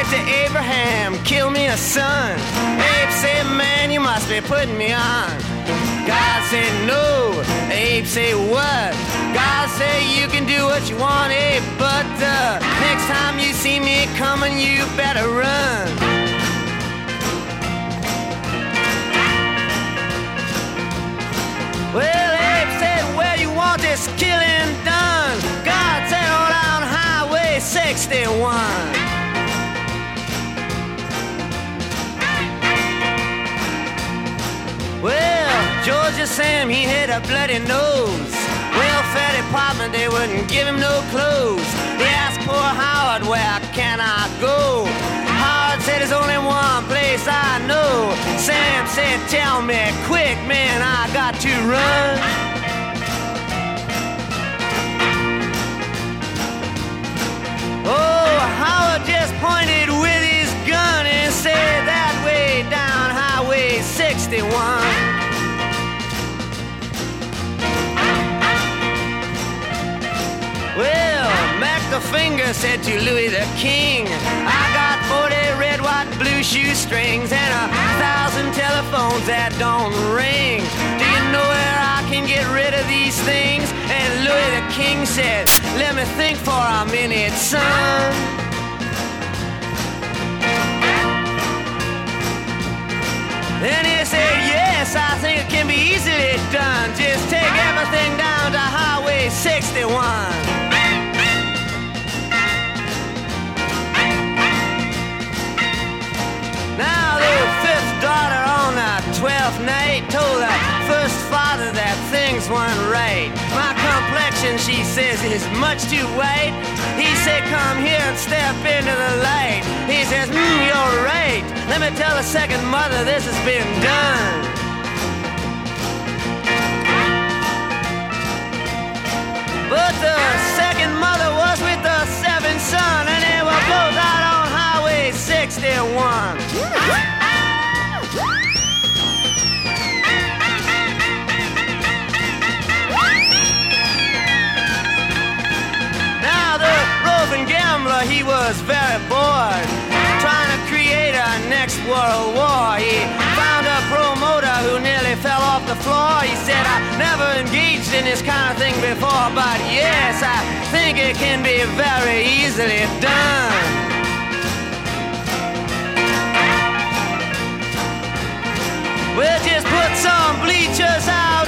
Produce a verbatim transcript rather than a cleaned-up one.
said to Abraham, kill me a son. Abe said, man, you must be putting me on. God said, no. Abe said, what? God said, you can do what you want, Abe, but uh, next time you see me coming, you better run. Well, Abe said, where you want this killing done? God said, on down Highway sixty-one. Well, Georgia Sam, he had a bloody nose. Welfare department, they wouldn't give him no clothes. They asked poor Howard, where can I go? Howard said, there's only one place I know. Sam said, tell me quick, man, I got to run. Oh, Howard just pointed with his gun and said, that way down Highway sixty-one. Well, Mac the Finger said to Louis the King, I got forty red, white, blue shoestrings and a thousand telephones that don't ring. Do you know where I can get rid of these things? And Louis the King said, let me think for a minute, son. Then he said, yes, I think it can be easily done. Just take everything down to Highway sixty-one. Now the fifth daughter on the twelfth night told her first father that things weren't right. My complexion, she says, is much too white. He said, come here and step into the light. He says, mm, you're right. Let me tell the second mother this has been done. But the second mother was with the seventh son, and they were both out on Highway sixty-one. Now the roving gambler, he was very bored, trying to create a next world war. He found a promoter who nearly fell off the floor. He said, I never engaged in this kind of thing before, but yes, I think it can be very easily done. We'll just put some bleachers out